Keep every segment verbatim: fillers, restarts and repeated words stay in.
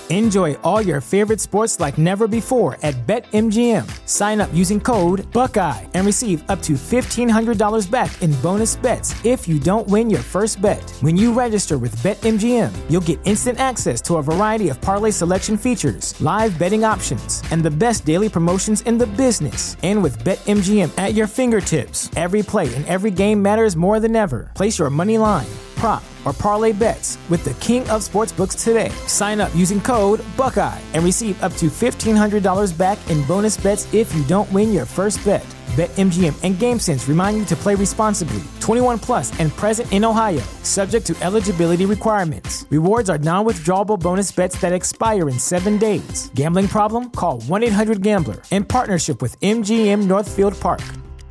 Enjoy all your favorite sports like never before at BetMGM. Sign up using code Buckeye and receive up to fifteen hundred dollars back in bonus bets if you don't win your first bet. When you register with BetMGM, you'll get instant access to a variety of parlay selection features, live betting options, and the best daily promotions in the business. And with BetMGM at your fingertips, every play and every game matters more than ever. Place your money line, prop, or parlay bets with the king of sportsbooks today. Sign up using code Buckeye and receive up to fifteen hundred dollars back in bonus bets if you don't win your first bet. BetMGM and GameSense remind you to play responsibly. twenty-one plus and present in Ohio, subject to eligibility requirements. Rewards are non-withdrawable bonus bets that expire in seven days. Gambling problem? Call one eight hundred gambler in partnership with M G M Northfield Park.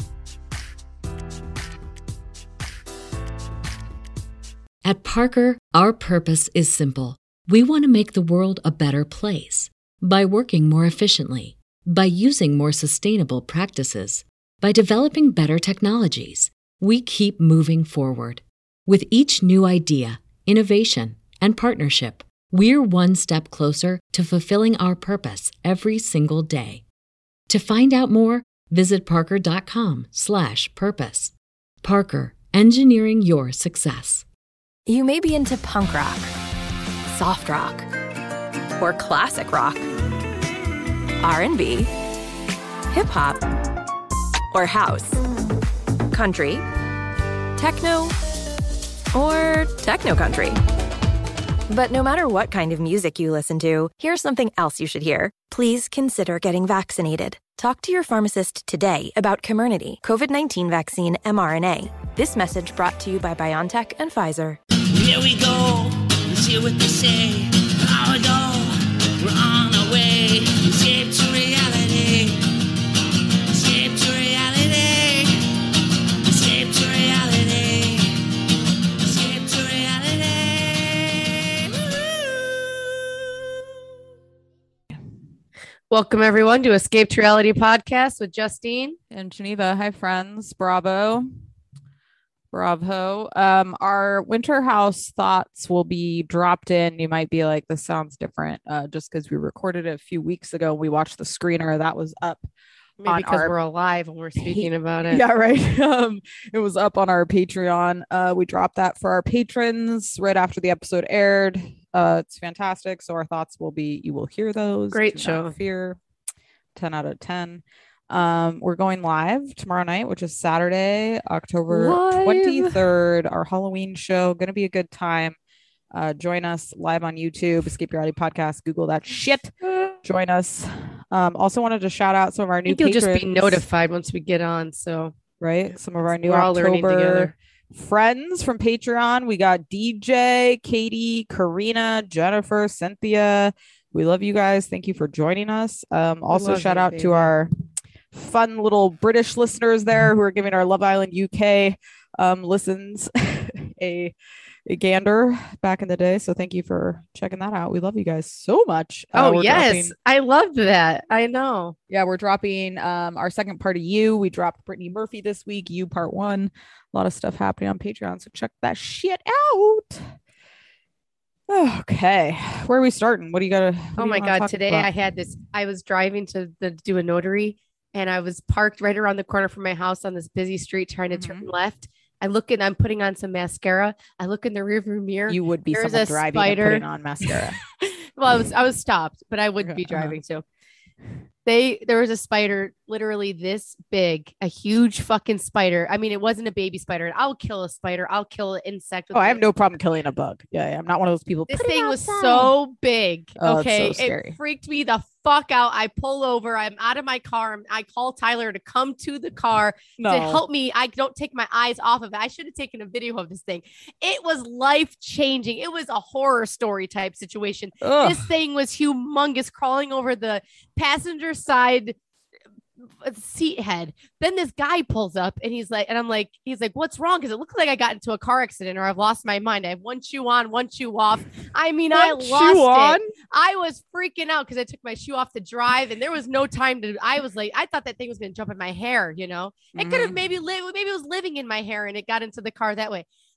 At Parker, our purpose is simple. We want to make the world a better place by working more efficiently, by using more sustainable practices, by developing better technologies. We keep moving forward. With each new idea, innovation, and partnership, we're one step closer to fulfilling our purpose every single day. To find out more, visit parker.com slash purpose. Parker, engineering your success. You may be into punk rock, soft rock, or classic rock, R and B, hip-hop, or house, country, techno, or techno-country. But no matter what kind of music you listen to, here's something else you should hear. Please consider getting vaccinated. Talk to your pharmacist today about Comirnaty, COVID nineteen vaccine mRNA. This message brought to you by BioNTech and Pfizer. Here we go, let's hear what they say. Now we go, we're on our way. Escape to reality. Escape to reality. Escape to reality. Escape to reality. Woo-hoo. Welcome everyone to Escape to Reality podcast with Justine and Geneva. Hi friends, bravo. Bravo. Um, our winter house thoughts will be dropped in. You might be like, this sounds different, uh, just because we recorded it a few weeks ago. We watched the screener that was up. Maybe because our... we're alive and we're speaking about it. Yeah, right. Um, it was up on our Patreon. Uh, we dropped that for our patrons right after the episode aired. Uh, it's fantastic. So our thoughts will be, you will hear those. Great Do show. not fear. ten out of ten. Um, we're going live tomorrow night, which is Saturday, October live. twenty-third, our Halloween show. Gonna be a good time. Uh, join us live on YouTube, Escape Reality Podcast. Google that shit. Join us. Um, also wanted to shout out some of our new I think you'll patrons. just be notified once we get on. So right, some of our new we're all learning October together. Friends from Patreon. We got D J, Katie, Karina, Jennifer, Cynthia. We love you guys. Thank you for joining us. Um, also shout you, out baby. to our fun little British listeners there who are giving our Love Island U K um, listens a, a gander back in the day. So thank you for checking that out. We love you guys so much. Oh, uh, yes. dropping, I loved that. I know. Yeah, we're dropping um, our second part of You. We dropped Brittany Murphy this week. You part one. A lot of stuff happening on Patreon. So check that shit out. Okay, where are we starting? What do you got to? Oh my God. Today about? I had this, I was driving to the, do a notary and I was parked right around the corner from my house on this busy street trying to mm-hmm. turn left. I look and I'm putting on some mascara. I look in the rearview mirror. You would be There's someone a driving spider. and putting on mascara. Well, I was, I was stopped, but I wouldn't be driving uh-huh. too. They, there was a spider literally this big, a huge fucking spider. I mean, it wasn't a baby spider. I'll kill a spider. I'll kill an insect. With oh, I it. have no problem killing a bug. Yeah, yeah I'm not one of those people. This thing was so big. Oh, okay. So scary. It freaked me the fuck out. I pull over. I'm out of my car. I call Tyler to come to the car no. to help me. I don't take my eyes off of it. I should have taken a video of this thing. It was life changing. It was a horror story type situation. Ugh. This thing was humongous, crawling over the passenger side seat head. Then this guy pulls up and he's like, and I'm like, he's like, what's wrong? Because it looks like I got into a car accident or I've lost my mind. I have one shoe on, one shoe off. I mean, I lost it. On? I was freaking out because I took my shoe off to drive and there was no time to, I was like, I thought that thing was going to jump in my hair, you know, it mm-hmm. could have maybe lived, maybe it was living in my hair and it got into the car that way.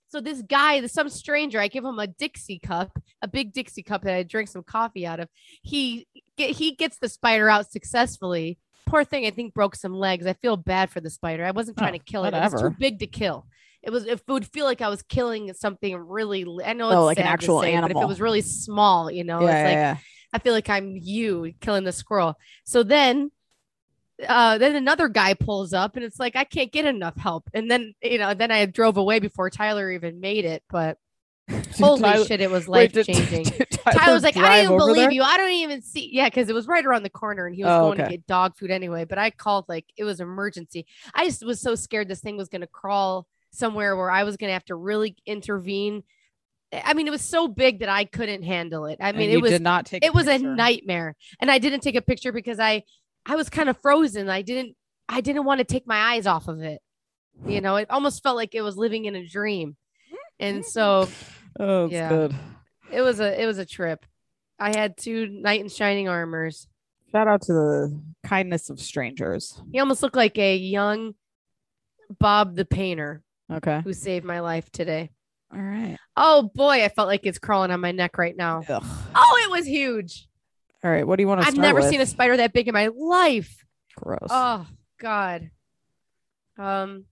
So this guy, some stranger, I give him a Dixie cup, a big Dixie cup that I drank some coffee out of. He he gets the spider out successfully. Poor thing, I think broke some legs. I feel bad for the spider. I wasn't trying oh, to kill it. Whatever. It was too big to kill. It was. It would feel like I was killing something really. I know it's oh, like sad an actual to say, animal. But if it was really small, you know, yeah, it's yeah, like yeah. I feel like I'm you killing the squirrel. So then. Uh, then another guy pulls up and it's like, I can't get enough help. And then, you know, then I drove away before Tyler even made it. But holy Tyler, shit, it was life changing. Tyler, Tyler was like, I don't even believe there? you. I don't even see. Yeah, because it was right around the corner and he was oh, going okay. to get dog food anyway. But I called like it was emergency. I just was so scared this thing was going to crawl somewhere where I was going to have to really intervene. I mean, it was so big that I couldn't handle it. I mean, and it was did not take it a was picture. a nightmare. And I didn't take a picture because I I was kind of frozen. I didn't I didn't want to take my eyes off of it. You know, it almost felt like it was living in a dream. And so oh, it's yeah, good. It was a it was a trip. I had two knight in shining armors. Shout out to the kindness of strangers. He almost looked like a young Bob the painter. Okay. Who saved my life today. All right. Oh boy, I felt like it's crawling on my neck right now. Ugh. Oh, it was huge. All right, what do you want to I've start never with? seen a spider that big in my life. Gross. Oh God. Um,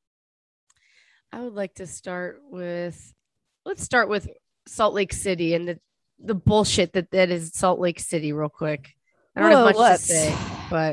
I would like to start with, let's start with Salt Lake City and the, the bullshit that that is Salt Lake City real quick. I don't well, have much let's. to say, but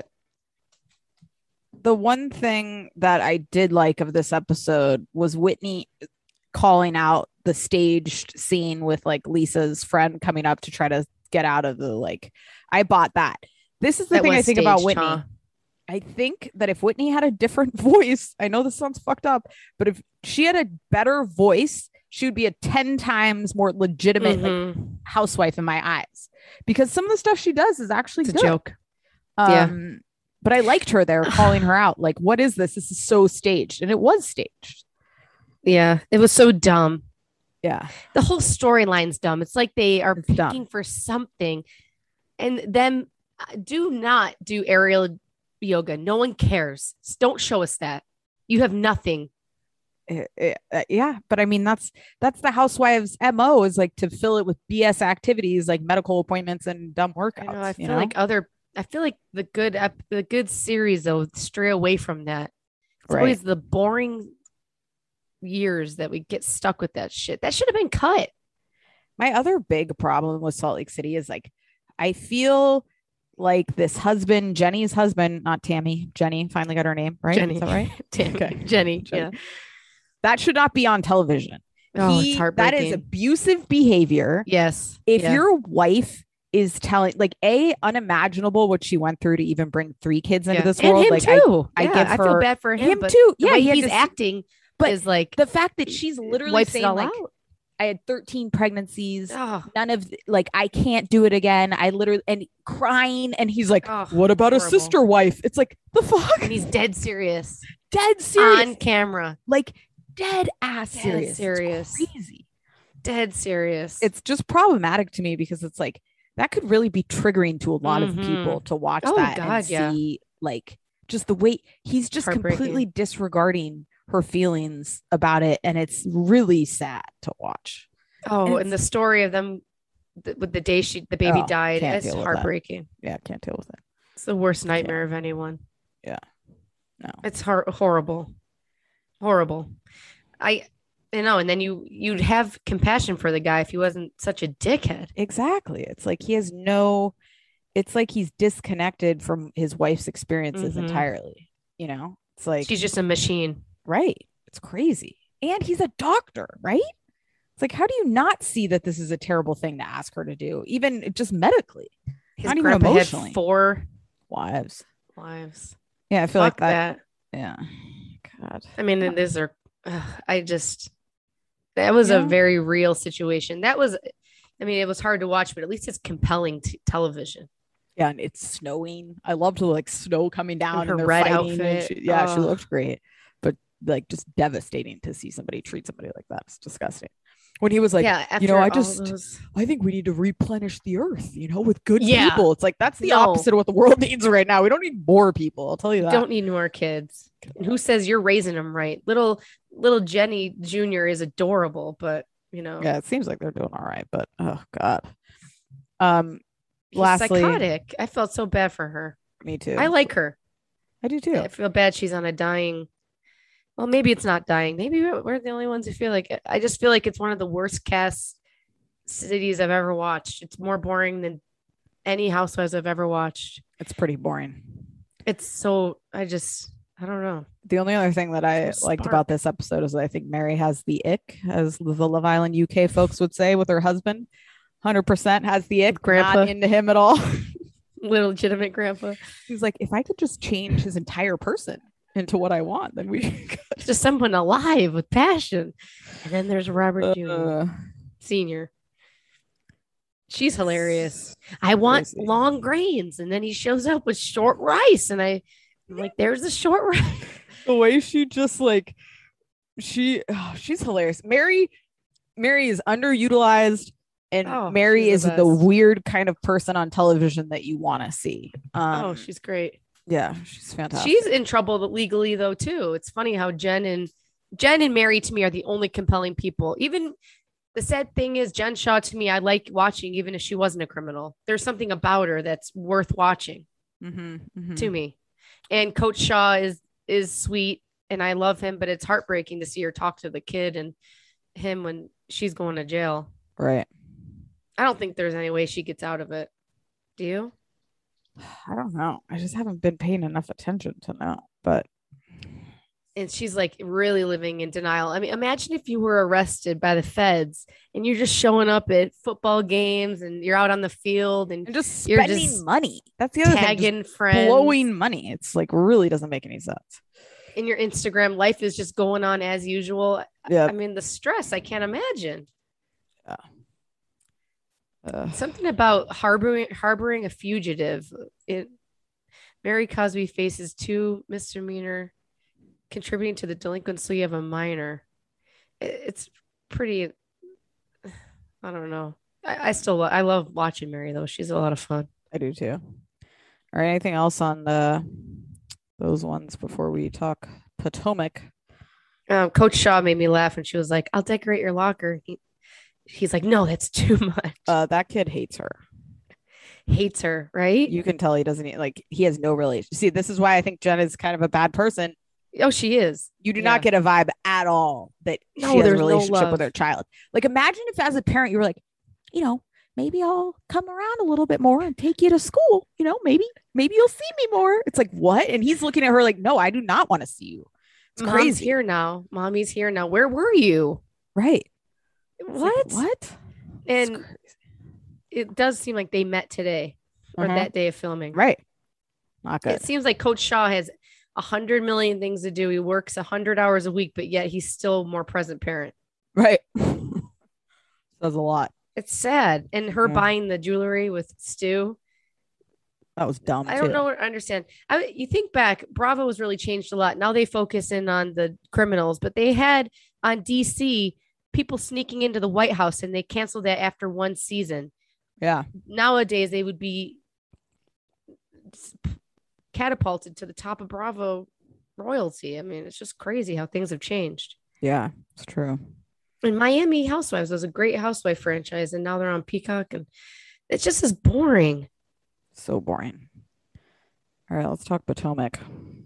the one thing that I did like of this episode was Whitney calling out the staged scene with like Lisa's friend coming up to try to get out of the like I bought that. This is the that thing I think staged, about Whitney. Huh? I think that if Whitney had a different voice, I know this sounds fucked up, but if she had a better voice, she would be a ten times more legitimate mm-hmm. like, housewife in my eyes, because some of the stuff she does is actually it's good. a joke. Um, yeah. But I liked her there calling her out. Like, what is this? This is so staged. And it was staged. Yeah. It was so dumb. Yeah. The whole storyline's dumb. It's like they are it's picking dumb. for something and then do not do aerial yoga. No one cares. Don't show us that. You have nothing. It, it, uh, yeah. But I mean, that's, that's the housewives M O is like to fill it with B S activities, like medical appointments and dumb workouts. I know. I feel you know? like other, I feel like the good, the good series though, stray away from that. It's right. always the boring years that we get stuck with that shit. That should have been cut. My other big problem with Salt Lake City is like, I feel like this husband, Jenny's husband, not Tammy, Jenny finally got her name, right? Jenny. Is that right? okay. Jenny. Jenny. Yeah. That should not be on television. Oh, he, it's heartbreaking. That is abusive behavior. Yes. If yeah. your wife is telling like a unimaginable what she went through to even bring three kids into yeah. this and world. him like too. I, yeah, I give her I feel bad for him, him but too. The yeah, way he he's this, acting, but is like the fact that she's literally saying like, out. I had thirteen pregnancies. Oh. None of like I can't do it again. I literally and crying, and he's like, oh, "What about horrible. a sister wife?" It's like the fuck. And he's dead serious, dead serious on camera, like dead ass dead serious. serious, it's crazy, dead serious. It's just problematic to me because it's like that could really be triggering to a lot mm-hmm. of people to watch oh, that God, and yeah. see like just the way he's just completely disregarding her feelings about it, and it's really sad to watch. Oh, and, and the story of them th- with the day she the baby oh, died, it's heartbreaking. Yeah, can't deal with it. It's the worst nightmare of anyone. Yeah, no, it's hor- horrible, horrible. I, you know, and then you you'd have compassion for the guy if he wasn't such a dickhead. Exactly. It's like he has no. It's like he's disconnected from his wife's experiences mm-hmm. entirely. You know, it's like she's just a machine. Right. It's crazy. And he's a doctor, right? It's like, how do you not see that this is a terrible thing to ask her to do, even just medically? His not grandpa even had four wives. Wives. Yeah, I feel Fuck like that, that. Yeah. God. I mean, and these are, uh, I just, that was yeah. a very real situation. That was, I mean, it was hard to watch, but at least it's compelling t- television. Yeah, and it's snowing. I loved the like snow coming down and her and they're red fighting. outfit. She, yeah, oh. she looked great, but like just devastating to see somebody treat somebody like that. It's disgusting. When he was like, yeah, you know, I just, those... I think we need to replenish the earth, you know, with good yeah. people. It's like, that's the no. opposite of what the world needs right now. We don't need more people. I'll tell you that. Don't need more kids. And who says you're raising them right? Little, little Jenny Junior is adorable, but you know. Yeah, it seems like they're doing all right, but oh God. Um, He's lastly, psychotic. I felt so bad for her. Me too. I like her. I do too. I feel bad she's on a dying. Well, maybe it's not dying. Maybe we're the only ones who feel like it. I just feel like it's one of the worst cast cities I've ever watched. It's more boring than any Housewives I've ever watched. It's pretty boring. It's so, I just, I don't know. The only other thing that I so liked spark. about this episode is that I think Mary has the ick, as the Love Island U K folks would say, with her husband. one hundred percent has the ick. Grandpa. Not into him at all. Little legitimate grandpa. He's like, if I could just change his entire person into what I want, then we could. Just someone alive with passion. And then there's Robert Uh, Junior Senior. She's hilarious. I want crazy. long grains, and then he shows up with short rice, and I, I'm like, there's the short rice. The way she just like, she, oh, she's hilarious. Mary, Mary is underutilized, and Oh, Mary she's is the the best. weird kind of person on television that you want to see. Um, Oh, she's great. yeah, she's fantastic. She's in trouble legally though too. It's funny how Jen and Jen and Mary to me are the only compelling people. Even the sad thing is Jen Shaw to me, I like watching even if she wasn't a criminal. There's something about her that's worth watching Mhm, mhm. to me. And Coach Shaw is is sweet and I love him, but it's heartbreaking to see her talk to the kid and him when she's going to jail. Right. I don't think there's any way she gets out of it. Do you? I don't know. I just haven't been paying enough attention to know. But And she's like really living in denial. I mean, imagine if you were arrested by the feds and you're just showing up at football games and you're out on the field and and just You're spending just money. That's the other thing. tagging Just friends. blowing money. It's like really doesn't make any sense. In your Instagram, life is just going on as usual. Yeah. I mean, the stress, I can't imagine. Uh, Something about harboring harboring a fugitive. It, Mary Cosby faces two misdemeanor contributing to the delinquency of a minor. It- it's pretty. I don't know. I, I still lo- I love watching Mary though. She's a lot of fun. I do too. All right. Anything else on uh, those ones before we talk Potomac? Um, Coach Shaw made me laugh, and she was like, "I'll decorate your locker." He, he's like, "No, that's too much." Uh, that kid hates her. Hates her, right? You can tell he doesn't e- like. He has no relation. See, this is why I think Jen is kind of a bad person. Oh, she is. You do Yeah. not get a vibe at all that No, she has a there's no relationship love. with her child. Like, imagine if as a parent you were like, you know, maybe I'll come around a little bit more and take you to school. You know, maybe, maybe you'll see me more. It's like, what? And he's looking at her like, no, I do not want to see you. It's Mom's crazy. here now. Mommy's here now. Where were you? Right. It's like, What? what? It's And crazy. it does seem like they met today or Mhm. that day of filming. Right. Not good. It seems like Coach Shaw has a hundred million things to do. He works a hundred hours a week, but yet he's still more present parent. Right. Says a lot. It's sad. And her Yeah. buying the jewelry with Stu. That was dumb. I don't too. know. I understand. I, you think back, Bravo has really changed a lot. Now they focus in on the criminals, but they had on D C people sneaking into the White House and they canceled that after one season. Yeah. Nowadays, they would be catapulted to the top of Bravo royalty. I mean, it's just crazy how things have changed. Yeah. It's true. And Miami Housewives was a great housewife franchise, and now they're on Peacock, and it's just as boring. So boring. All right. Let's talk Potomac.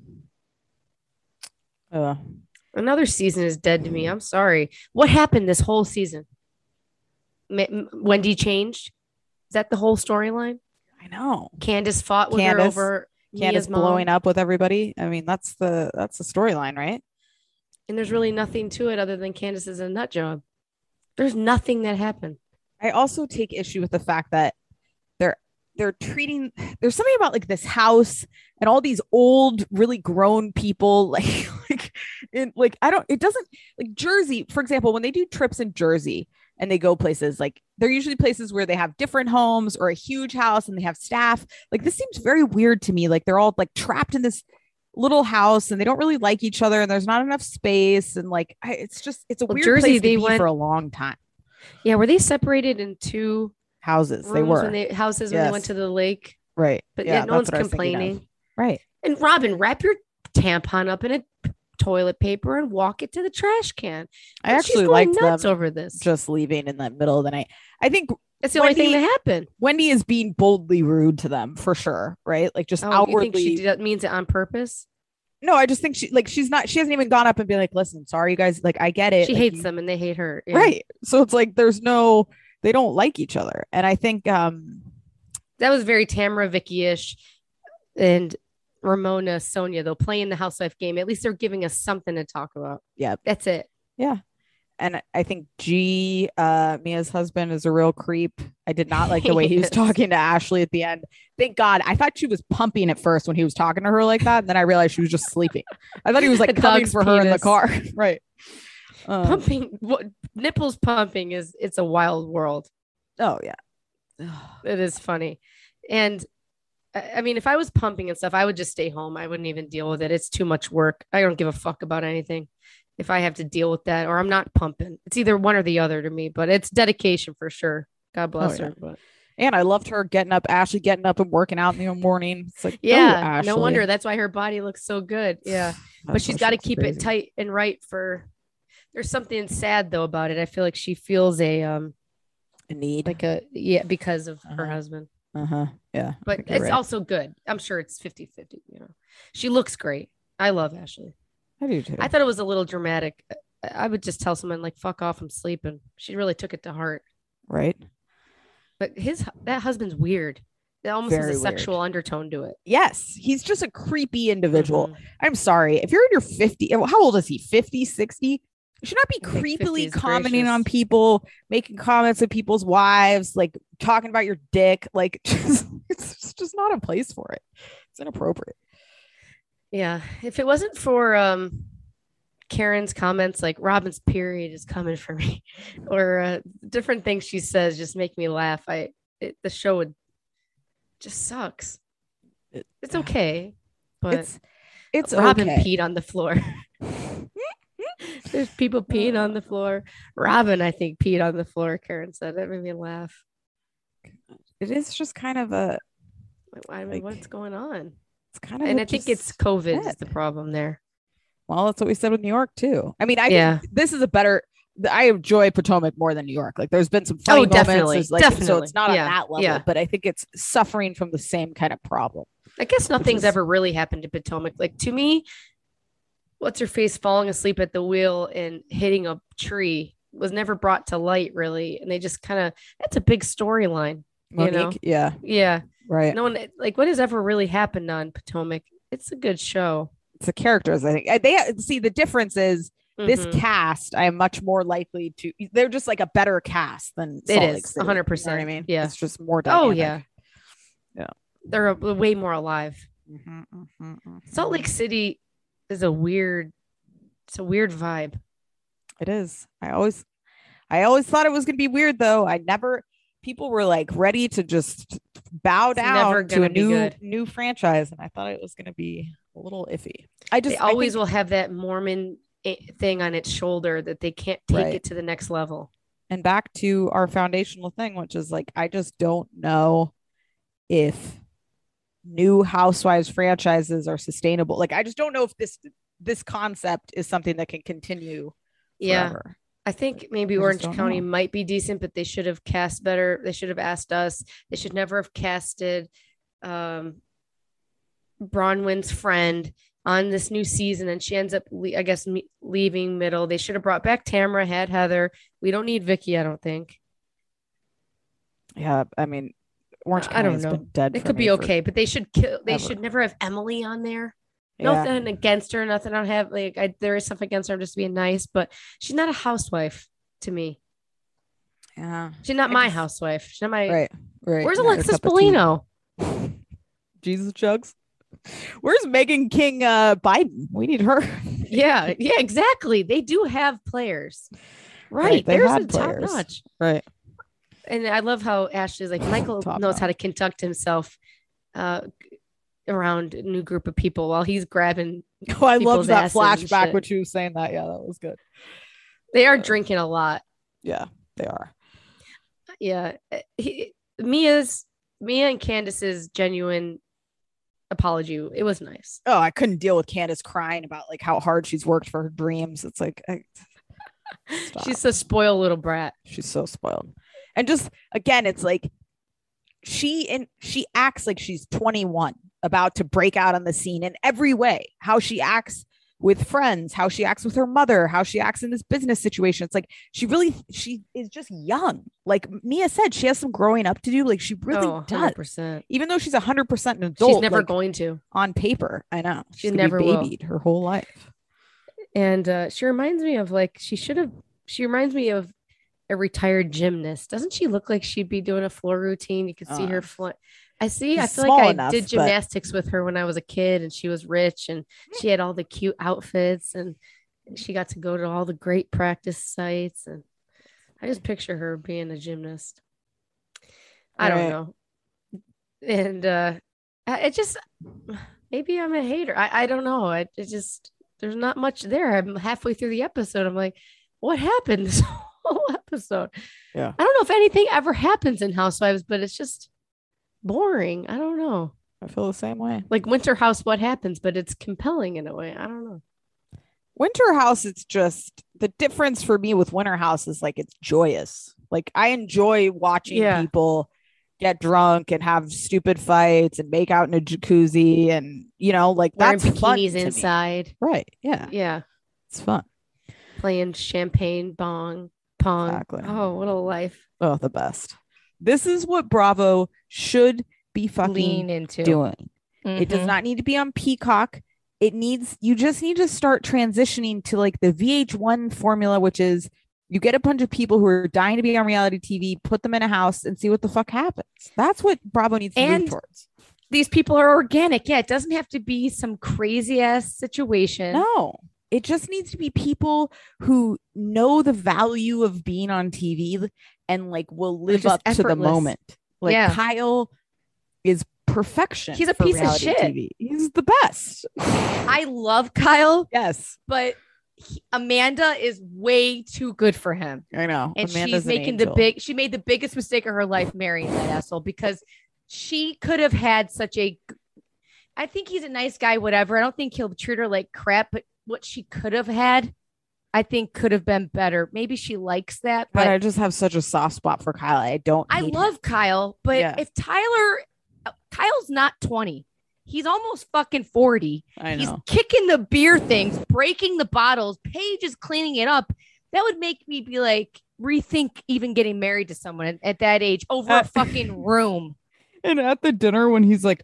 Uh, Another season is dead to me. I'm sorry. What happened this whole season? Ma- M- Wendy changed? Is that the whole storyline? I know. Candace fought with her Candace- over Candace Mia's mom, blowing up with everybody. I mean, that's the that's the storyline, right? and there's really nothing to it other than Candace is a nut job. There's nothing that happened. I also take issue with the fact that they're they're treating there's something about like this house and all these old, really grown people, like like in like I don't it doesn't like Jersey, for example, when they do trips in Jersey and they go places like they're usually places where they have different homes or a huge house and they have staff. Like this seems very weird to me. Like they're all like trapped in this little house and they don't really like each other and there's not enough space and like I, it's just it's a Well, weird Jersey, place to they be went- for a long time. Yeah, were they separated in two houses? rooms They were when they houses when yes. they went to the lake. Right. But yeah, yeah, no one's complaining. Right. And Robin, wrap your tampon up in a toilet paper and walk it to the trash can. I actually liked them over this. Just leaving in the middle of the night. I think it's the Wendy, only thing that happened. Wendy is being boldly rude to them for sure, right? Like just oh, outwardly. You think she did, means it on purpose? No, I just think she like she's not. She hasn't even gone up and be like, "Listen, sorry, you guys. Like, I get it." She like, hates you, them and they hate her, yeah. Right? So it's like there's no. They don't like each other, and I think um that was very Tamara Vicky-ish, and Ramona Sonia though playing the housewife game. At least they're giving us something to talk about. Yeah, that's it. Yeah. And I think G, uh, Mia's husband, is a real creep. I did not like the way he was talking to Ashley at the end. Thank God. I thought she was pumping at first when he was talking to her like that. And then I realized she was just sleeping. I thought he was like coming for penis. her in the car. Right. Um, pumping. What, nipples pumping is, it's a wild world. Oh, yeah. It is funny. And I mean, if I was pumping and stuff, I would just stay home. I wouldn't even deal with it. It's too much work. I don't give a fuck about anything. If I have to deal with that, or I'm not pumping, it's either one or the other to me, but it's dedication for sure. God bless oh, her. Yeah. But and I loved her getting up, Ashley getting up and working out in the morning. It's like, yeah, oh, no wonder. That's why her body looks so good. Yeah. But she's got to keep crazy. it tight and right for, there's something sad though about it. I feel like she feels a, um, a need like a, yeah, because of uh-huh. her husband. Uh-huh. Yeah. But it's right. also good. I'm sure it's fifty fifty, you know, she looks great. I love Ashley. I do too. I thought it was a little dramatic. I would just tell someone like, fuck off, I'm sleeping. She really took it to heart. Right. But his, that husband's weird. There almost Very has a weird. sexual undertone to it. Yes. He's just a creepy individual. Mm-hmm. I'm sorry. If you're in your fifty, how old is he? fifty, sixty? You should not be creepily commenting gracious. on people, making comments with people's wives, like talking about your dick. Like, just, it's just not a place for it. It's inappropriate. Yeah. If it wasn't for um, Karen's comments, like Robin's period is coming for me, or uh, different things she says just make me laugh. I it, the show would just sucks. It, it's okay, but it's it's Robin okay. peed on the floor. There's people peeing on the floor. Robin, I think, peed on the floor. Karen said that made me laugh. It is just kind of a. I mean, like, what's going on? It's kind of, and I think it's COVID is the problem there. Well, that's what we said with New York too. I mean, I yeah. think this is a better. I enjoy Potomac more than New York. Like, there's been some funny oh, definitely, moments, like, definitely. so it's not yeah. on that level. Yeah. But I think it's suffering from the same kind of problem. I guess nothing's is, ever really happened to Potomac. Like, to me, what's her face falling asleep at the wheel and hitting a tree was never brought to light, really. And they just kind of, that's a big storyline. You know? Yeah. Yeah. Right. No one, like, what has ever really happened on Potomac? It's a good show. It's the characters, I think. They see the difference is mm-hmm. this cast, I am much more likely to, they're just like a better cast than Salt it is. Lake City, one hundred percent. You know what I mean? Yeah. It's just more dynamic. Oh, yeah. Yeah. They're a, way more alive. Mm-hmm, mm-hmm, mm-hmm. Salt Lake City is a weird, it's a weird vibe. It is. I always, I always thought it was going to be weird though. I never, people were like ready to just bow it's down to a new, new franchise. And I thought it was going to be a little iffy. I just they always I think, will have that Mormon thing on its shoulder that they can't take right. it to the next level. And back to our foundational thing, which is like, I just don't know if new Housewives franchises are sustainable. Like, I just don't know if this, this concept is something that can continue forever. Yeah. I think maybe I Orange County know. might be decent, but they should have cast better. They should have asked us. They should never have casted um, Bronwyn's friend on this new season. And she ends up, le- I guess, me- leaving middle. They should have brought back Tamara, had Heather. We don't need Vicky, I don't think. Yeah. I mean, Orange County I don't has know. been dead. It could be okay, but they should kill. They ever. should never have Emily on there. Yeah. Nothing against her. Nothing I don't have. Like, I, there is stuff against her. I'm just being nice, but she's not a housewife to me. Yeah. She's not I my just, housewife. She's not my. Right. Right. Where's Not Alexis Bellino? Jesus Chugs. Where's Megan King uh, Biden? We need her. yeah. Yeah, exactly. They do have players. Right. right they There's had a top players. notch. Right. And I love how Ashley's like, Michael Top knows notch. how to conduct himself uh, around a new group of people while he's grabbing. Oh, I love that flashback when she was saying that. Yeah, that was good. They are drinking a lot. Yeah. they are. Yeah. He, Mia's, Mia and Candace's genuine apology. It was nice. Oh, I couldn't deal with Candace crying about like how hard she's worked for her dreams. It's like, I, she's a spoiled little brat. She's so spoiled. And just, again, it's like, she and she acts like she's twenty-one, about to break out on the scene in every way. How she acts with friends, how she acts with her mother, how she acts in this business situation. It's like she really she is just young. Like Mia said, she has some growing up to do. Like she really Oh, does. one hundred percent. Even though she's one hundred percent an adult, She's never like, going to. on paper. I know. She She's gonna never be will. babied her whole life. And uh, she reminds me of like she should have. She reminds me of a retired gymnast. Doesn't she look like she'd be doing a floor routine? You could see Uh, her. Fl- I see. I she's feel small like I enough, did but- gymnastics with her when I was a kid, and she was rich, and she had all the cute outfits, and she got to go to all the great practice sites. And I just picture her being a gymnast. I don't Right. know. And uh, I- it just maybe I'm a hater. I, I don't know. I it just there's not much there. I'm halfway through the episode. I'm like, what happened this whole episode? Yeah. I don't know if anything ever happens in Housewives, but it's just boring. I don't know. I feel the same way. Like Winter House, what happens? But it's compelling in a way. I don't know. Winter House, it's just the difference for me with Winter House is like it's joyous. Like I enjoy watching Yeah. people get drunk and have stupid fights and make out in a jacuzzi, and you know, like Wearing that's fun bikinis to me. inside. Right? Yeah, Yeah. it's fun. Playing champagne bong pong. Exactly. Oh, what a life. Oh, the best. This is what Bravo should be fucking Lean into. doing. It does Mhm. not need to be on Peacock. It needs, you just need to start transitioning to like the V H one formula, which is you get a bunch of people who are dying to be on reality T V, put them in a house and see what the fuck happens. That's what Bravo needs to And move towards. These people are organic. Yeah, it doesn't have to be some crazy ass situation. No, it just needs to be people who know the value of being on T V and like will live just up to the effortless. moment. Like Yeah. Kyle is perfection. He's a for piece of reality shit. T V. He's the best. I love Kyle, Yes, but he- Amanda is way too good for him. I know. And Amanda's she's an making the angel. big, she made the biggest mistake of her life marrying that asshole, because she could have had such a, I think he's a nice guy, whatever. I don't think he'll treat her like crap, but what she could have had, I think could have been better. Maybe she likes that, But but I just have such a soft spot for Kyle. I don't. I hate love him. Kyle, but Yeah. if Tyler, Kyle's not twenty. He's almost fucking forty. I He's know. kicking the beer things, breaking the bottles. Paige is cleaning it up. That would make me be like, rethink even getting married to someone at, at that age over Uh, a fucking room. And at the dinner when he's like,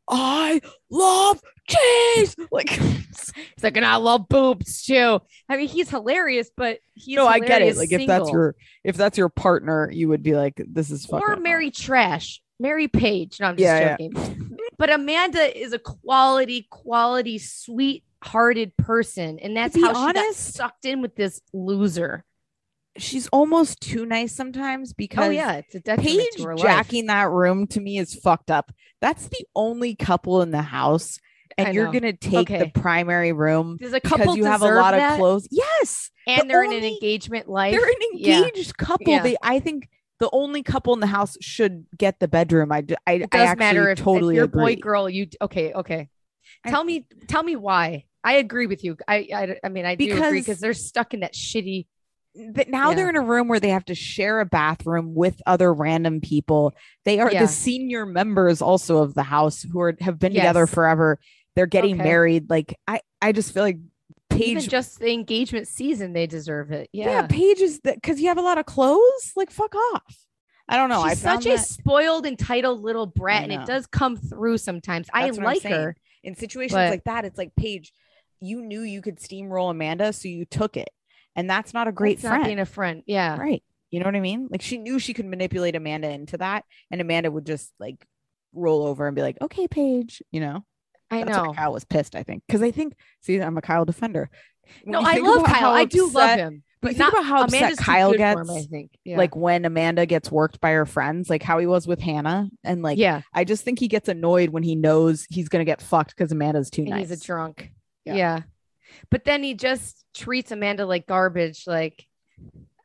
I love cheese. Like, He's like, and I love boobs too. I mean, he's hilarious, but he's no, I get it. hilarious Like, if that's single. your if that's your partner, you would be like, this is fucking. or Mary Trash, Mary Page. No, I'm just Yeah, yeah. joking. But Amanda is a quality, quality, sweet-hearted person, and that's be how she got honest- sucked in with this loser. She's almost too nice sometimes because Oh yeah, it's a detriment Paige to her life. jacking that room to me is fucked up. That's the only couple in the house, and I you're know. gonna take the Okay. primary room Does a because couple you have a deserve lot that? of clothes. Yes, and the they're in an only- engagement life. they're an Yeah. engaged couple. Yeah. They, I think, the only couple in the house should get the bedroom. I, d- I, It I does actually matter if, totally if you're agree. boy girl. You okay? Okay. I- Tell me, tell me why. I agree with you. I, I, I mean, I do agree Because- because they're stuck in that shitty. But now Yeah. they're in a room where they have to share a bathroom with other random people. They are Yeah. the senior members also of the house who are have been together Yes. forever. They're getting Okay. married. Like I, I just feel like Even Paige. just the engagement season, they deserve it. yeah. Yeah. Paige is that because you have a lot of clothes. Like fuck off. I don't know. I She's found such a that spoiled, entitled little brat, I and know. it does come through sometimes. I That's what I'm like saying. her. in situations but- like that. It's like Paige, you knew you could steamroll Amanda, so you took it, and that's not a great That's not friend. being a friend. Yeah. Right. You know what I mean? Like she knew she could manipulate Amanda into that, and Amanda would just like roll over and be like, "Okay, Paige," you know. I That's why know. Kyle was pissed, I think, because I think, see, I'm a Kyle defender. When No, you I think love about Kyle. how I do love upset- him. But But think not about how upset Amanda's too Kyle good for gets, him, I think. Yeah. like when Amanda gets worked by her friends, like how he was with Hannah, and like, yeah, I just think he gets annoyed when he knows he's gonna get fucked because Amanda's too and nice. he's a drunk. Yeah. Yeah. But then he just treats Amanda like garbage. Like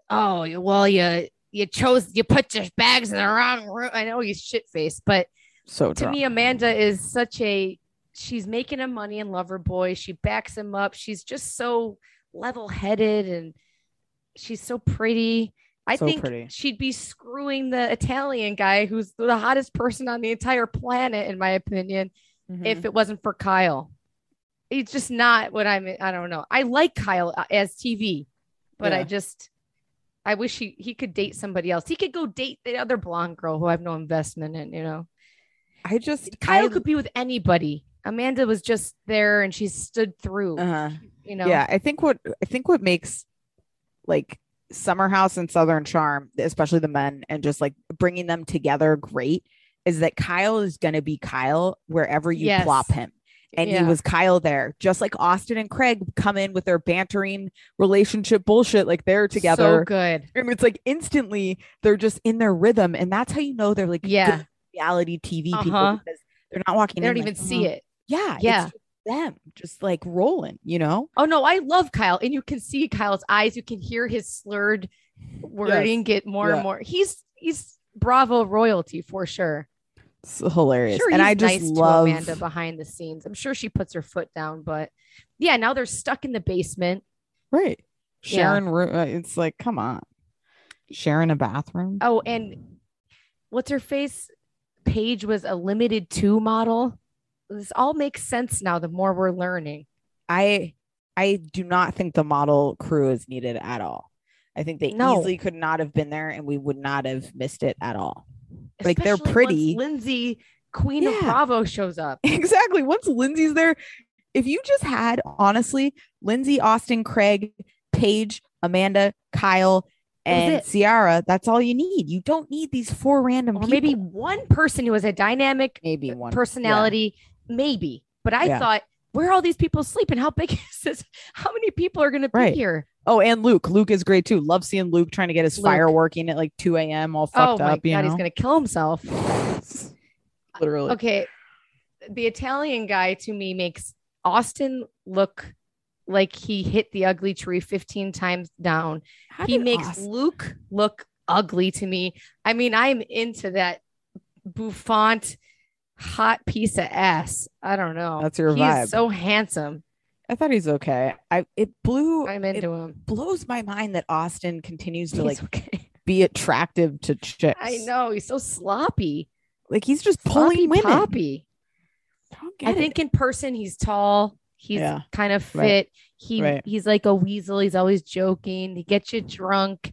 oh, well, you you chose you put your bags in the wrong room. I know he's shit faced, but So to drunk. me, Amanda is such a she's making him money and lover boy. She backs him up. She's just so level headed and she's so pretty. I So think pretty. she'd be screwing the Italian guy who's the hottest person on the entire planet, in my opinion, Mhm. if it wasn't for Kyle. He's just not what I'm. I don't know. I like Kyle as T V, but I Yeah. just I wish he he could date somebody else. He could go date the other blonde girl who I have no investment in. You know, I just Kyle I, could be with anybody. Amanda was just there and she stood through. uh-huh. You know, Yeah, I think what I think what makes like Summer House and Southern Charm, especially the men, and just like bringing them together great, is that Kyle is going to be Kyle wherever you Yes. plop him. And Yeah. he was Kyle there, just like Austin and Craig come in with their bantering relationship bullshit, like they're together. So good. And it's like instantly they're just in their rhythm. And that's how you know they're like Yeah. good reality T V Uh-huh. people, because they're not walking They in don't like, even see "Oh." it. Yeah. Yeah. It's just them just like rolling, you know? Oh no, I love Kyle, and you can see Kyle's eyes. You can hear his slurred wording get more Yeah. and more. He's he's Bravo royalty for sure. It's hilarious. Sure, and he's I just nice love to Amanda behind the scenes. I'm sure she puts her foot down, but yeah, now they're stuck in the basement. right. Yeah. Sharon, ro- uh, it's like, come on. Sharing a bathroom. Oh, and what's her face? Paige was a limited two model. This all makes sense now. The more we're learning. I I do not think the model crew is needed at all. I think they No. easily could not have been there and we would not have missed it at all. Like, they're Especially pretty. once Lindsay, Queen of Yeah. Bravo, shows up. Exactly. Once Lindsay's there, if you just had, honestly, Lindsay, Austin, Craig, Paige, Amanda, Kyle, That was and it. Ciara, that's all you need. You don't need these four random Or people. maybe one person who has a dynamic maybe one personality, maybe. But I Yeah. thought, where are all these people sleeping? How big is this? How many people are going to be Right. here? Oh, and Luke. Luke is great too. Love seeing Luke trying to get his Luke. fire working at like two a.m. all Oh fucked my up. You God, know? he's going to kill himself. Literally. Okay. The Italian guy to me makes Austin look like he hit the ugly tree fifteen times down. How He did makes Austin- Luke look ugly to me. I mean, I'm into that bouffant, hot piece of ass. I don't know. That's your He's vibe. so handsome. I thought he's okay. I it blew. I'm it into him. blows my mind that Austin continues to He's like okay. be attractive to chicks. I know he's so sloppy. Like he's just Sloppy pulling women. Poppy. I don't get I it. think in person he's tall. He's Yeah. kind of fit. Right. He Right. he's like a weasel. He's always joking. He gets you drunk.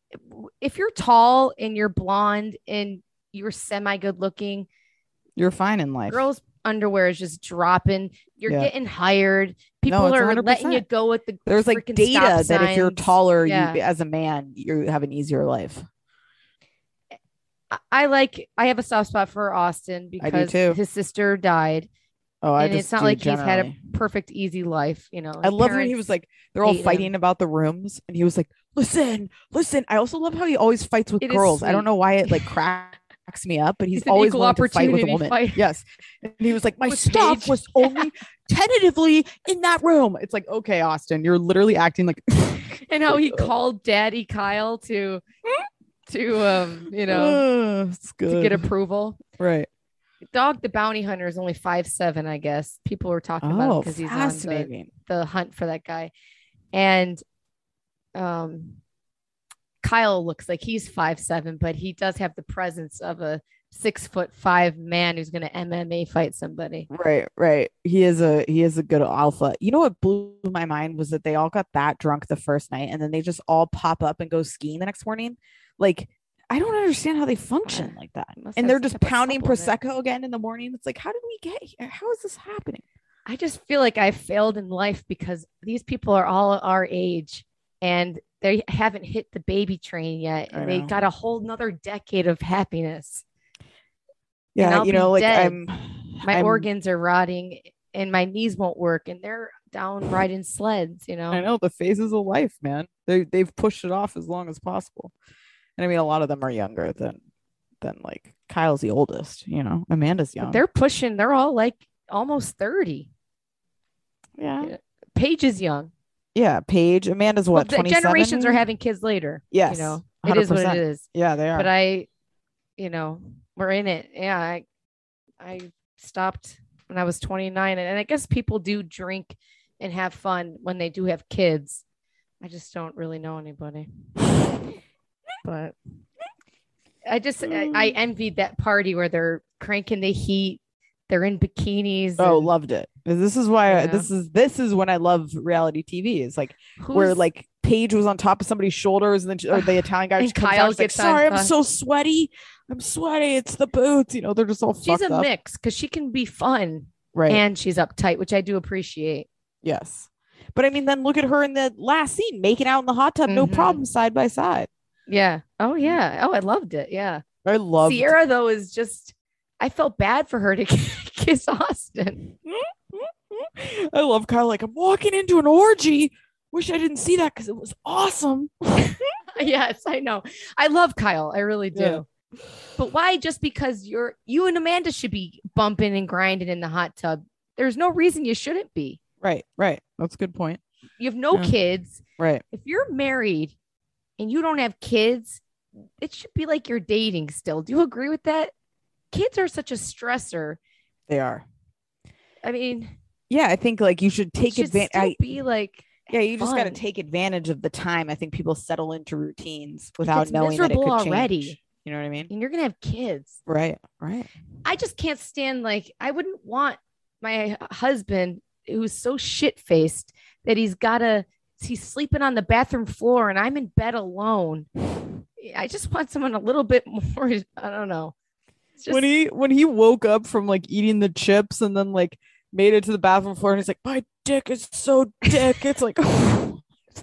If you're tall and you're blonde and you're semi good looking, You're fine in life. girls' underwear is just dropping. You're Yeah. getting hired. People No, it's are one hundred letting you percent. go with the There's like freaking data stop that if you're signs. taller, Yeah. you as a man, you have an easier life. I- I like. I have a soft spot for Austin I do because too. his sister died, Oh, I and just it's not do like he's had generally. a perfect, easy life. You know, I His love when he parents- was like, they're all hate him. fighting about the rooms, and he was like, "Listen, listen." I also love how he always fights with It is girls. I don't sweet. know why it like cracks me up, but he's, He's an always equal willing to fight with a opportunity woman. fighter. Yes, and he was like, "My With stuff Paige. was only tentatively in that room." It's like, okay, Austin, you're literally acting like, and how he Ugh. called Daddy Kyle to, to um, you know, Ugh, it's good. to get approval. right. Dog the Bounty Hunter is only five seven, I guess. People were talking about him Oh, because he's on the, fascinating. the hunt for that guy, and um, Kyle looks like he's five seven, but he does have the presence of a six foot five man who's going to M M A fight somebody. Right, right. He is a he is a good alpha. You know what blew my mind was that they all got that drunk the first night and then they just all pop up and go skiing the next morning. Like, I don't understand how they function like that. Must And have they're some just type of pounding supplement. prosecco again in the morning. It's like, how did we get here? How is this happening? I just feel like I failed in life because these people are all our age and they haven't hit the baby train yet. I And they know. got a whole nother decade of happiness. Yeah, I'll you be know, like dead. I'm My I'm- organs are rotting and my knees won't work and they're down riding sleds, you know. I know the phases of life, man. They they've pushed it off as long as possible. And I mean, a lot of them are younger than than like Kyle's the oldest, you know. Amanda's young. But they're pushing, they're all like almost thirty. yeah. Paige is young. Yeah, Paige. Amanda's what? Well, the generations are twenty-seven? having kids later. Yes, you know, it is what one hundred percent. it is. Yeah, they are. But I, you know, we're in it. Yeah, I, I stopped when I was twenty-nine, and, and I guess people do drink and have fun when they do have kids. I just don't really know anybody. But I just I, I envied that party where they're cranking the heat. They're in bikinis. Oh, and, loved it. This is why Yeah. this is this is when I love reality T V. It's like where who's- like Paige was on top of somebody's shoulders, and then she- or the Italian guy And just comes Kyle out, he's like, gets on "Sorry, I'm top. so sweaty. I'm sweaty. It's the boots." You know, they're just all she's fucked a up. mix because she can be fun Right. and she's uptight, which I do appreciate. Yes. But I mean, then look at her in the last scene, making out in the hot tub, no Mhm. problem, side by side. Yeah. Oh yeah. Oh, I loved it. Yeah. I love Sierra though is just. I felt bad for her to kiss Austin. I love Kyle. Like, I'm walking into an orgy. Wish I didn't see that because it was awesome. Yes, I know. I love Kyle. I really do. Yeah. But why? Just because you're you and Amanda should be bumping and grinding in the hot tub. There's no reason you shouldn't be. Right, right. That's a good point. You have no Yeah. kids. Right. If you're married and you don't have kids, it should be like you're dating still. Do you agree with that? Kids are such a stressor. They are. I mean, Yeah, I think like you should it take should advantage. still be like Yeah, you just got to fun. take advantage of the time. I think people settle into routines without It's knowing that it miserable could already. change. You know what I mean? and you're gonna have kids. Right, right. I just can't stand like I wouldn't want my husband who's so shit faced that he's gotta he's sleeping on the bathroom floor and I'm in bed alone. I just want someone a little bit more. I don't know. It's just, when he when he woke up from like eating the chips and then like made it to the bathroom floor and he's like, my dick is so dick. It's like, oh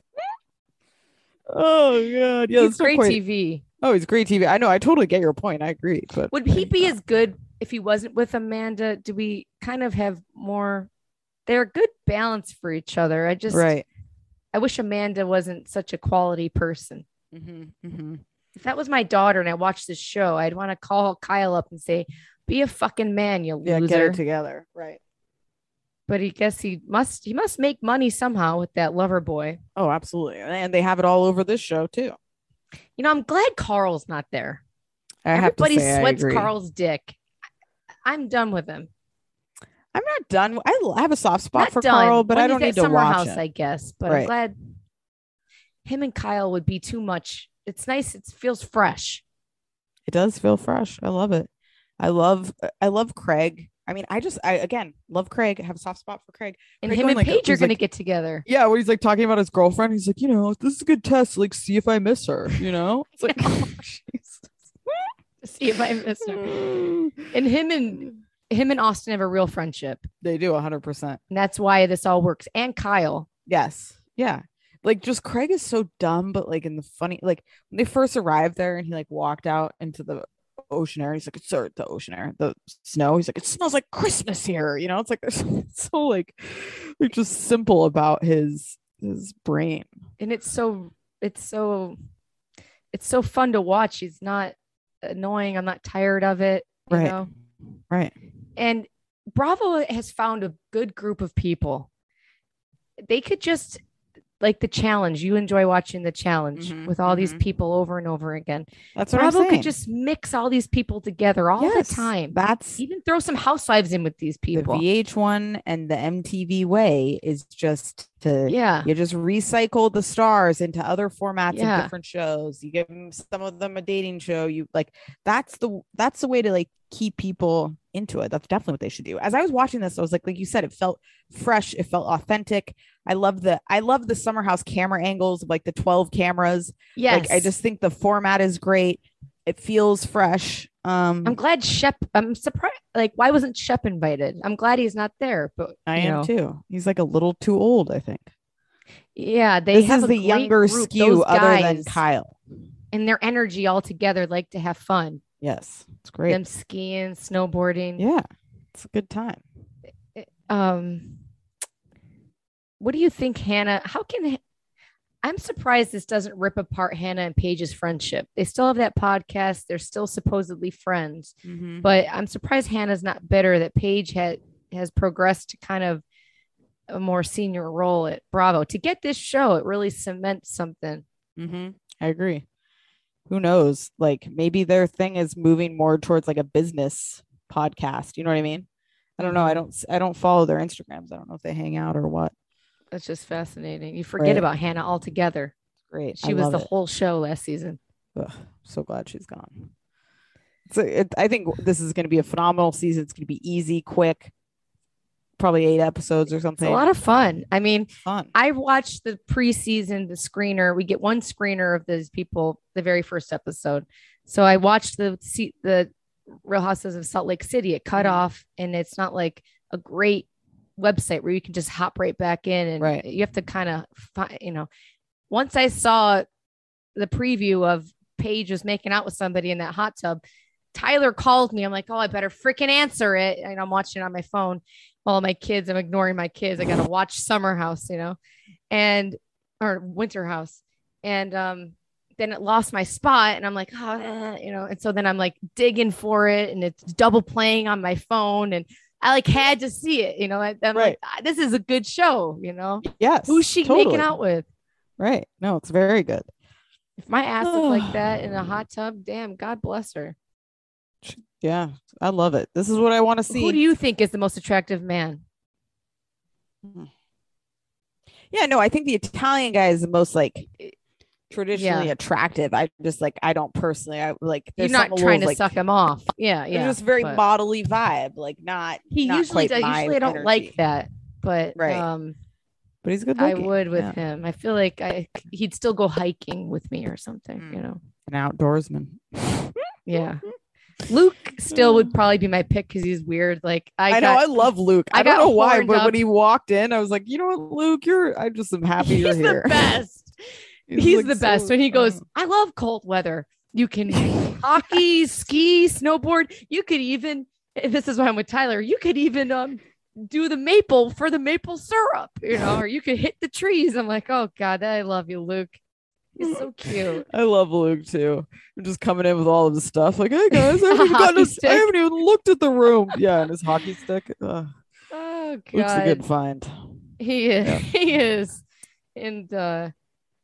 god, yeah, he's it's not great quite- T V. Oh, he's great T V. I know. I totally get your point. I agree. But Would he be as good if he wasn't with Amanda? Do we kind of have more? They're a good balance for each other. I just right? I wish Amanda wasn't such a quality person. Mm-hmm, mm-hmm. If that was my daughter and I watched this show, I'd want to call Kyle up and say, "Be a fucking man, you Yeah, get loser." it together. Right. But he guess he must he must make money somehow with that lover boy. Oh, absolutely. And they have it all over this show too. You know, I'm glad Carl's not there. I have to Everybody say, I sweats agree. Carl's dick. I'm done with him. I'm not done. I l- I have a soft spot Not for done. Carl, but When I he's don't at need to Summer watch House, it. I guess. But Right. I'm glad him and Kyle would be too much. It's nice. It feels fresh. It does feel fresh. I love it. I love I love Craig. I mean, I just I again love Craig. I have a soft spot for Craig. And Craig him going, and like, Paige are was going to like- get together. Yeah, when he's like talking about his girlfriend, he's like, you know, this is a good test. Like, see if I miss her. You know, it's like, oh, Jesus. To see if I miss her. And him and him and Austin have a real friendship. They do one hundred percent. And that's why this all works. And Kyle. Yes. Yeah. Like, just Craig is so dumb, but like in the funny, like when they first arrived there and he like walked out into the ocean air, he's like, it's or the ocean air, the snow. He's like, it smells like Christmas here. You know, it's like there's so like they're just simple about his his brain. And it's so it's so it's so fun to watch. He's not annoying. I'm not tired of it. You Right. know? Right. And Bravo has found a good group of people. They could just like the challenge. You enjoy watching the challenge Mhm, with all these mhm. people over and over again. That's what Bravo I'm saying. could just mix all these people together all Yes, the time. That's Even throw some housewives in with these the people. V H one and the M T V way is just to Yeah. you just recycle the stars into other formats Yeah. of different shows. You give them some of them a dating show. You like that's the that's the way to like keep people into it. That's definitely what they should do. As I was watching this, I was like, like you said, it felt fresh. It felt authentic. I love the I love the Summer House camera angles, like the twelve cameras. Yes. Like I just think the format is great. It feels fresh. Um, I'm glad Shep. I'm surprised. Like, why wasn't Shep invited? I'm glad he's not there. But I you am know, too. He's like a little too old, I think. Yeah, they This have is a the great younger group. skew Those other than guys Kyle. and their energy all together like to have fun. Yes, it's great. Them skiing, snowboarding. Yeah, it's a good time. Um, what do you think, Hannah? How can I'm surprised this doesn't rip apart Hannah and Paige's friendship. They still have that podcast. They're still supposedly friends, but I'm surprised Hannah's not bitter that Paige had has progressed to kind of a more senior role at Bravo to get this show. It really cements something. Mm-hmm. I agree. Who knows? Like maybe their thing is moving more towards like a business podcast. You know what I mean? I don't know. I don't, I don't follow their Instagrams. I don't know if they hang out or what. That's just fascinating. You forget Right. about Hannah altogether. Great. She I was love the it. whole show last season. Ugh, so glad she's gone. So it, I think this is going to be a phenomenal season. It's going to be easy, quick, probably eight episodes or It's something. a lot of fun. I mean, fun. I watched the preseason, the screener. We get one screener of those people, the very first episode. So I watched the the Real Houses of Salt Lake City. It cut Mhm. off, and it's not like a great website where you can just hop right back in, and Right. you have to kind of, fi- you know. Once I saw the preview of Paige was making out with somebody in that hot tub, Tyler called me. I'm like, oh, I better freaking answer it. And I'm watching it on my phone. All my kids, I'm ignoring my kids. I got to watch Summer House, you know, and or Winter House. And um, then it lost my spot. And I'm like, oh, eh, you know, and so then I'm like digging for it, and it's double playing on my phone. And I like had to see it, you know. I, I'm Right. like, ah, this is a good show, you know. Yes. Who's she totally. making out with? Right. No, it's very good. If my ass looked like that in a hot tub, damn, God bless her. Yeah. I love it. This is what I want to see. Who do you think is the most attractive man? Yeah, no, I think the Italian guy is the most like traditionally Yeah. attractive. I just like I don't personally I like You're there's not something a trying to little, like, suck him off. Yeah, It's yeah. just very but modelly vibe, like not He not usually quite does. my Usually I don't energy. like that, but Right. um, But he's good I looking. would with Yeah. him. I feel like I he'd still go hiking with me or something. Mm. You know? An outdoorsman. Yeah. Luke still would probably be my pick because he's weird. Like I, I, know got, I love Luke. I, I don't got know why, horned but up. when he walked in, I was like, you know what, Luke, you're I just am happy you're He's here. the best. He's, He's like, the best. so- When he goes, uh, I love cold weather. You can hockey, ski, snowboard. You could even, this is why I'm with Tyler, you could even um do the maple for the maple syrup, you know, or you could hit the trees. I'm like, oh God, I love you, Luke. He's so cute. I love Luke too. I'm just coming in with all of his stuff. Like, hey guys, I haven't, even, Hockey gotten a- stick. I haven't even looked at the room. Yeah, and his hockey stick. Uh, Oh God. Luke's a good find. He is. Yeah. He is. And uh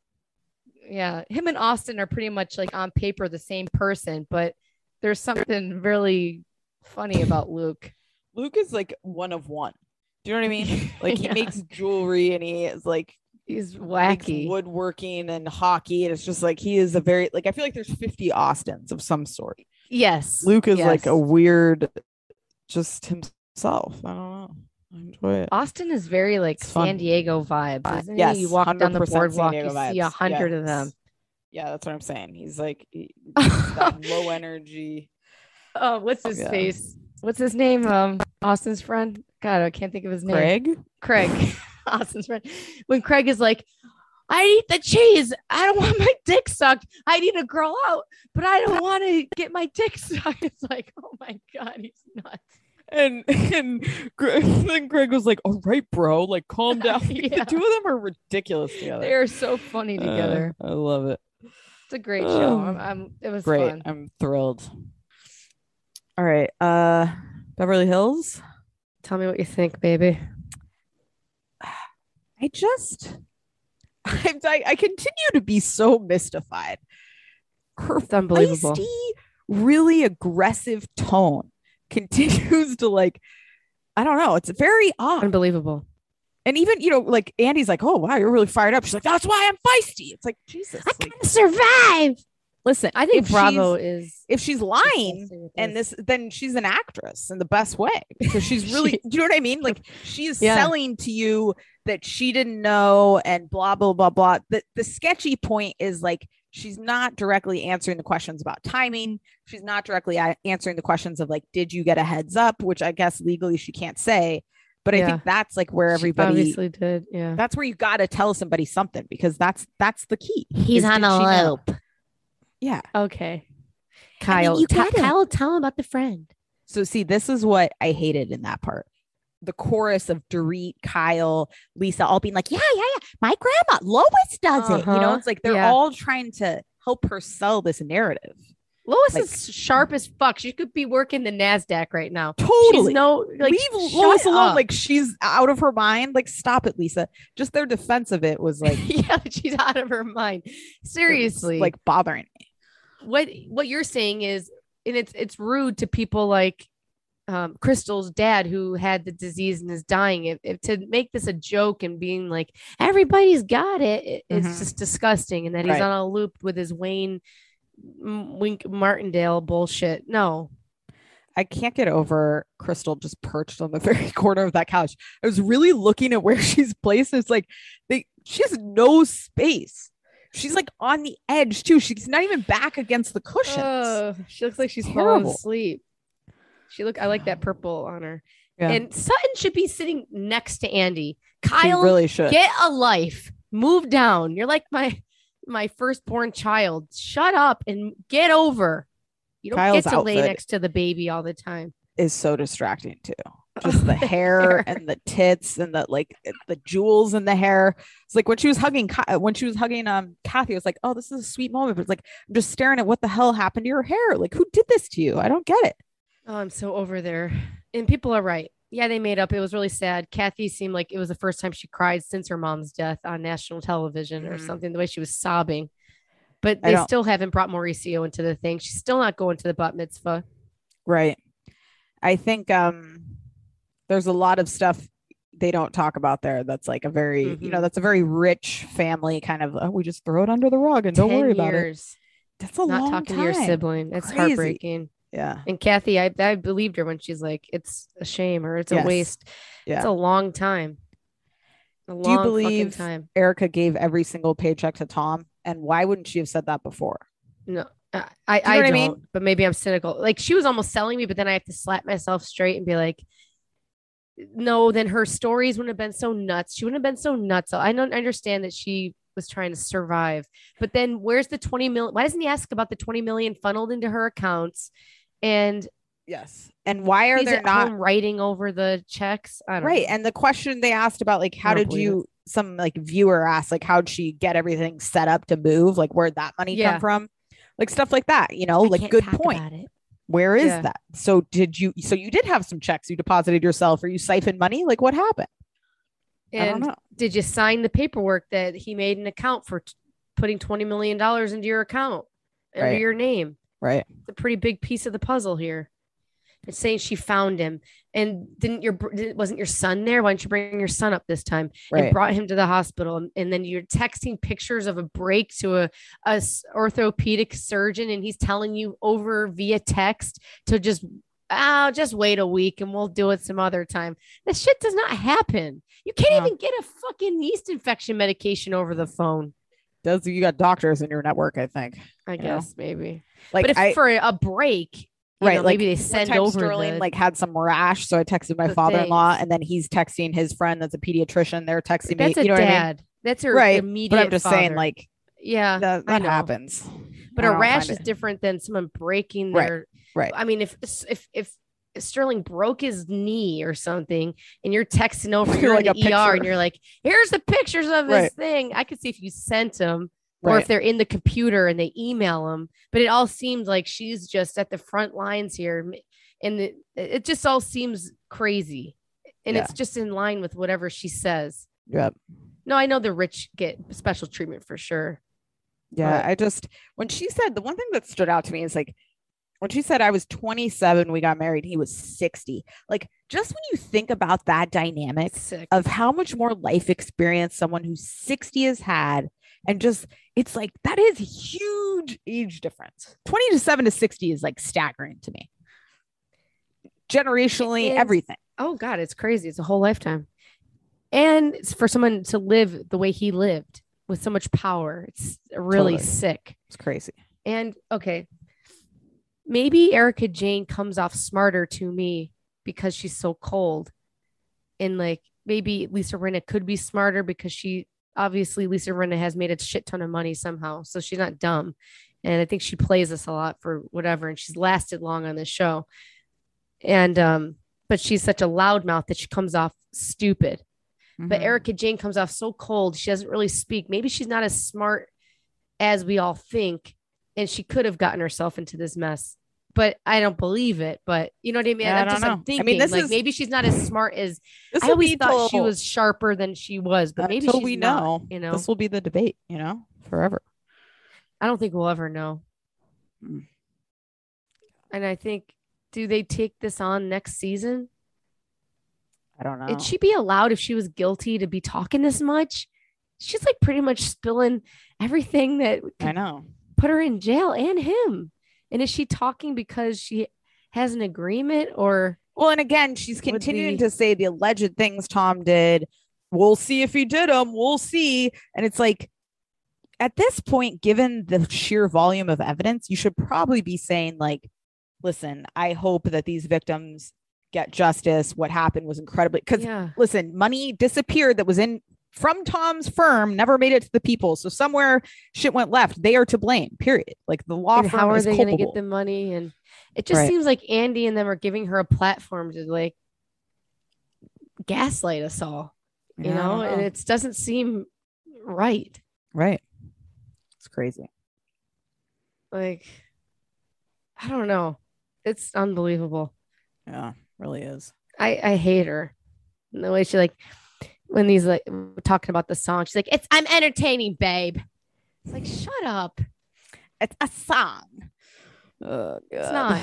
yeah, him and Austin are pretty much like on paper the same person, but there's something really funny about Luke. Luke is like one of one. Do you know what I mean? Like he Yeah. makes jewelry and he is like He's makes wacky. woodworking and hockey, and it's just like he is a very like I feel like there's fifty Austins of some sort. Yes. Luke is like yes. a weird, just himself. I don't know. I enjoy it. Austin is very like It's fun. San Diego vibe. Isn't Yes, he? You walk down the one hundred percent San boardwalk, Diego you see a vibes. hundred Yes. of them. Yeah, that's what I'm saying. He's like he- he's that low energy. Oh, what's his Yeah. face? What's his name? Um, Austin's friend. God, I can't think of his name. Craig. Craig. Austin's friend. When Craig is like, I eat the cheese. I don't want my dick sucked. I need a girl out, but I don't want to get my dick sucked. It's like, oh my God, he's nuts. And and Greg, then Greg was like, "All right, bro, like calm down." Yeah. The two of them are ridiculous together. They're so funny Uh, together. I love it. It's a great show. I'm, I'm it was Great. fun. I'm thrilled. All right. Uh Beverly Hills. Tell me what you think, baby. I just I, I, I continue to be so mystified. Her It's unbelievable. feisty, really aggressive tone continues to like, I don't know. It's very odd. Unbelievable. And even, you know, like Andy's like, oh, wow, you're really fired up. She's like, that's why I'm feisty. It's like, Jesus. like, Survive. listen, I think if Bravo she's- is if she's lying and this, then she's an actress in the best way because she's really, She- do you know what I mean? Like she is Yeah. selling to you that she didn't know and blah, blah, blah, blah. The, the sketchy point is like, she's not directly answering the questions about timing. She's not directly a- answering the questions of like, did you get a heads up? Which I guess legally she can't say, but I Yeah. think that's like where She everybody, obviously did. Yeah. that's where you got to tell somebody something because that's, that's the key. He's is on did a she know? loop. Yeah. Okay. I Kyle, mean, you t- gotta- Kyle, tell him about the friend. So see, this is what I hated in that part. The chorus of Dorit, Kyle, Lisa, all being like, yeah, yeah, yeah. My grandma, Lois does it. You know, Uh-huh. it's like they're Yeah. all trying to help her sell this narrative. Lois Like- is sharp as fuck. She could be working the NASDAQ right now. Totally. She's no like Leave shut Lois alone. up. Like she's out of her mind. Like stop it, Lisa. Just their defense of it was like yeah, she's out of her mind. Seriously. like bothering me. what what you're saying is, and it's it's rude to people like um, Crystal's dad who had the disease and is dying. If, if to make this a joke and being like everybody's got it, it it's Mhm. just disgusting. And that he's Right. on a loop with his Wayne M- Wink Martindale bullshit. No, I can't get over Crystal just perched on the very corner of that couch. I was really looking at where she's placed. It's like they she has no space. She's like on the edge too. She's not even back against the cushions. Oh, she looks like she's falling Terrible. asleep. She look. I like that purple on her. Yeah. And Sutton should be sitting next to Andy. She Kyle, really should. get a life. Move down. You're like my my firstborn child. Shut up and get over. You don't Kyle's get to lay outfit next to the baby all the time. is so distracting too. Just the hair and the tits and the like the jewels in the hair. It's like when she was hugging Ky- when she was hugging um Kathy, it was like, oh, this is a sweet moment. But it's like I'm just staring at what the hell happened to your hair. Like who did this to you? I don't get it. Oh, I'm so over there. And people are right. Yeah, they made up. It was really sad. Kathy seemed like it was the first time she cried since her mom's death on national television or Mhm. something, the way she was sobbing. But I they don't- still haven't brought Mauricio into the thing. She's still not going to the bat mitzvah. Right. I think um there's a lot of stuff they don't talk about there that's like a very you know Mhm. that's a very rich family kind of oh, we just throw it under the rug and don't ten worry about it. years That's a not long talking time. to your sibling. That's Crazy. heartbreaking. Yeah. And Kathy, I, I believed her when she's like, it's a shame or it's a Yes. waste. Yeah. It's a long time. A long Do you fucking believe time. Erica gave every single paycheck to Tom? And why wouldn't she have said that before? No, I, I, Do you know I what I don't, mean? but maybe I'm cynical. Like she was almost selling me, but then I have to slap myself straight and be like, no, then her stories wouldn't have been so nuts. She wouldn't have been so nuts. I don't understand that she was trying to survive, but then where's the twenty million? Why doesn't he ask about the twenty million funneled into her accounts? And Yes. And why are he's there at not home writing over the checks? I don't right? know. And the question they asked about like how I don't did believe you some like viewer asked like how'd she get everything set up to move? Like where'd that money Yeah. come from? Like stuff like that, you know, I like can't good talk point. about it. Where is Yeah. that? So did you so you did have some checks you deposited yourself or you siphoned money? Like what happened? I don't And know. did you sign the paperwork that he made an account for t- putting twenty million dollars into your account under Right. your name? Right. It's a pretty big piece of the puzzle here. It's saying she found him, and didn't your br- didn't- wasn't your son there? Why didn't you bring your son up this time Right. and brought him to the hospital? And, and then you're texting pictures of a break to a, a s- orthopedic surgeon, and he's telling you over via text to just oh, just wait a week and we'll do it some other time. This shit does not happen. You can't No. even get a fucking yeast infection medication over the phone. Does you got doctors in your network, I think. I You know? guess maybe, Like but if I for a break. You right, know, like maybe they one send time over Sterling the, like had some rash, so I texted my the father-in-law, things. and then he's texting his friend that's a pediatrician. They're texting that's me. a You know what I mean? dad. That's her Right. immediate. But I'm just saying, father. like yeah, that, I that know. happens. But I a don't rash find is it- different than someone breaking Right, their. right. I mean, if if if Sterling broke his knee or something, and you're texting over, you're Like in a the E R, picture. and you're like, "Here's the pictures of this Right. thing." I could see if you sent them, or Right. if they're in the computer and they email them. But it all seems like she's just at the front lines here, and it, it just all seems crazy, and Yeah. it's just in line with whatever she says. Yep. No, I know the rich get special treatment for sure. Yeah, But- I just when she said the one thing that stood out to me is like when she said I was twenty-seven, we got married, he was sixty. Like just when you think about that dynamic Sick. of how much more life experience someone who's sixty has had, and just it's like that is huge age difference. twenty to seven to sixty is like staggering to me. Generationally, It is. everything. Oh God, it's crazy. It's a whole lifetime. And it's for someone to live the way he lived with so much power. It's really Totally. sick. It's crazy. And okay, maybe Erica Jane comes off smarter to me because she's so cold. And like maybe Lisa Rinna could be smarter because she obviously Lisa Rinna has made a shit ton of money somehow. So she's not dumb. And I think she plays us a lot for whatever. And she's lasted long on this show. And um, but she's such a loudmouth that she comes off stupid. But Mhm. Erica Jane comes off so cold. She doesn't really speak. Maybe she's not as smart as we all think. and she could have gotten herself into this mess. But I don't believe it. But you know what I mean? Yeah, I I'm don't just know. I'm thinking, I mean, this like is- maybe she's not as smart as This I will always be thought she till- was sharper than she was, but maybe until she's we not, know. you know, This will be the debate, you know, forever. I don't think we'll ever know. Hmm. And I think, do they take this on next season? I don't know. Would she be allowed if she was guilty to be talking this much? She's like pretty much spilling everything that I could know. put her in jail and him. And is she talking because she has an agreement or? Well, and again, she's Would continuing the- to say the alleged things Tom did. We'll see if he did them. We'll see. And it's like, at this point, given the sheer volume of evidence, you should probably be saying, like, listen, I hope that these victims get justice. What happened was incredibly, because Yeah. listen, money disappeared that was in from Tom's firm, never made it to the people. So somewhere shit went left. They are to blame, period. Like the law And firm how are is they going to culpable. get the money? And it just Right. seems like Andy and them are giving her a platform to like gaslight us all, you Yeah, I know, don't and it doesn't seem right. right. It's crazy. Like, I don't know. It's unbelievable. Yeah, really is. I, I hate her. And the way she like when these like talking about the song, she's like, it's I'm entertaining, babe. It's like, shut up. It's a song. Oh, God. It's not.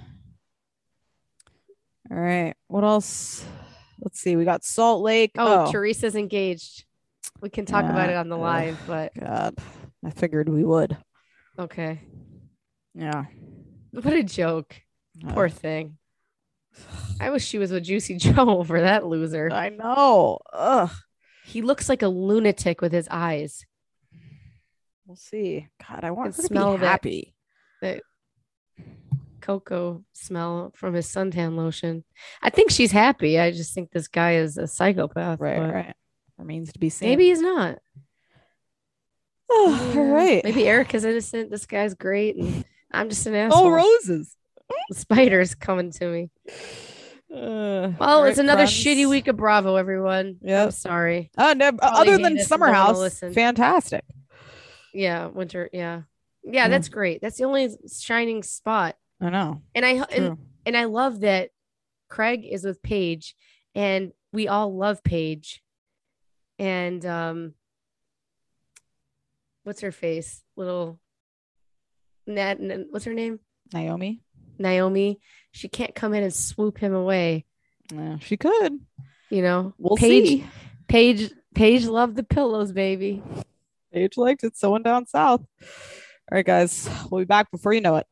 All right. What else? Let's see. We got Salt Lake. Oh, Teresa's engaged. We can talk about Yeah. it on the live, but God. I figured we would. okay. Yeah. What a joke. Uh, Poor thing. I wish she was with Juicy Joe for that loser. I know. Ugh. He looks like a lunatic with his eyes. We'll see. God, I want can her to smell be that- happy. That cocoa smell from his suntan lotion. I think she's happy. I just think this guy is a psychopath. Right, but right. Remains to be seen. Maybe he's not. Oh, all right. Maybe Erica's innocent. This guy's great. And I'm just an asshole. Oh, roses. The spider's coming to me. Uh, Well, all it's right, another friends. shitty week of Bravo, everyone. Yep. I'm sorry. Oh, no, Probably other hate than us and Summer don't wanna House, listen. fantastic. Yeah, winter. Yeah. yeah, Yeah. that's great. That's the only shining spot. I know. And I and, True. and I love that Craig is with Paige, and we all love Paige. And um, what's her face? Little Nat. What's her name? Naomi. Naomi. She can't come in and swoop him away. Yeah, she could. You know, We'll Paige. see. Paige. Paige loved the pillows, baby. Paige liked it. So went down south. All right, guys. We'll be back before you know it.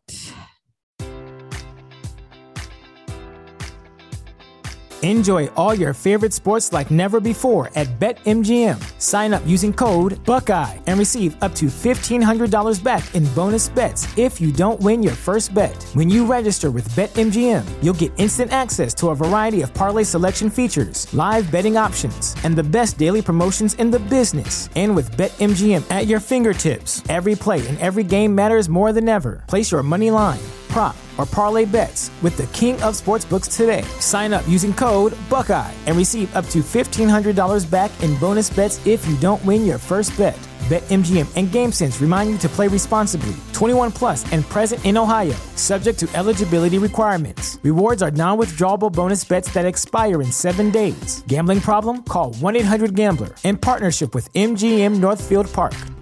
Enjoy all your favorite sports like never before at BetMGM. Sign up using code Buckeye and receive up to fifteen hundred dollars back in bonus bets if you don't win your first bet. When you register with BetMGM, you'll get instant access to a variety of parlay selection features, live betting options, and the best daily promotions in the business. And with BetMGM at your fingertips, every play and every game matters more than ever. Place your money line, prop, or parlay bets with the king of sportsbooks today. Sign up using code Buckeye and receive up to fifteen hundred dollars back in bonus bets if you don't win your first bet. BetMGM and GameSense remind you to play responsibly. twenty-one plus and present in Ohio, subject to eligibility requirements. Rewards are non-withdrawable bonus bets that expire in seven days. Gambling problem? Call one eight hundred gambler in partnership with M G M Northfield Park.